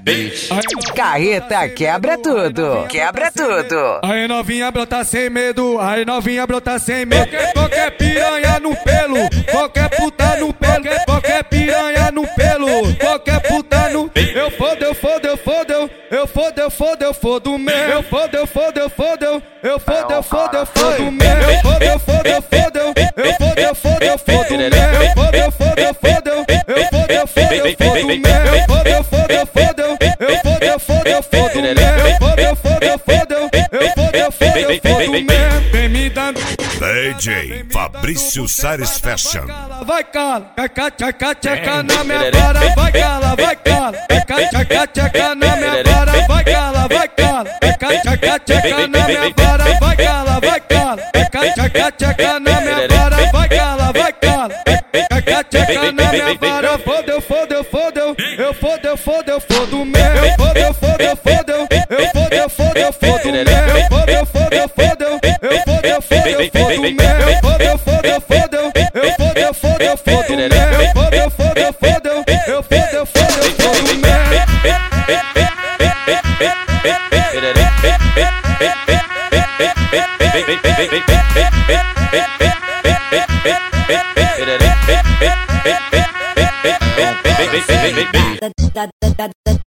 beat. Carreta quebra tudo, quebra tudo. Aí novinha brota sem medo, aí novinha brota sem medo. Qualquer piranha no pelo, qualquer puta no pelo, qualquer piranha no pelo, qualquer puta no pelo. Eu fodo, eu fodo, eu fodo, eu fodo, eu fodo, eu fodo mesmo. Eu fodo, eu fodo, eu fodo, eu fodo, eu fodo, eu fodo mesmo. Eu fodo, eu fodo, eu fodo, eu fodo, eu fodo, eu fodo mesmo. Eu fodo, eu fodo, eu fodo, eu fodo, eu fodo, eu fodo mesmo. Eu fodo, eu fodo, eu fodo, eu fodo, eu fodo, eu fodo mesmo. Eu fodo, eu fodo, eu fodo, eu fodo, eu fodo, eu fodo mesmo. Vem me dando DJ Fabrício Sares Fashion. Vai cala, tchaca, tchaca na minha vara. Vai cala, tchaca, tchaca na minha vara. Vai cala, tchaca, tchaca na minha vara. Vai cala, tchaca, tchaca na minha vara. Vai cala, tchaca, tchaca na minha vara. Eu fodo, eu fodo, eu fodo, eu fodo, eu fodo, eu fodo mesmo. Eu fodo, eu fodo, eu fodo, eu fodo, eu fodo, eu fodo mesmo. Eu fodo, eu fodo, eu fodo, eu fodo, eu fodo, eu fodo mesmo. Eu fodo, eu fodo, eu fodo, eu fodo, eu fodo, eu fodo mesmo. Eu fodo, eu fodo, eu fodo, eu fodo, eu fodo, eu fodo mesmo.